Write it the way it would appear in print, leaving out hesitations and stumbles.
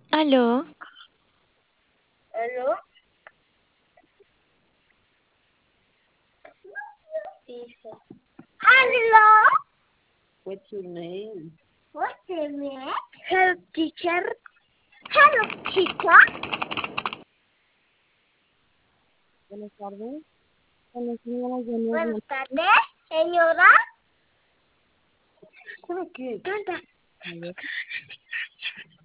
Aló, Hello? Dice. Hello? What's your name? What's your name? Hello, teacher. Hello, teacher. Buenas tardes. Con la señora Janet Buenas tardes, señora. ¿Sabe qué? Canta. A ver,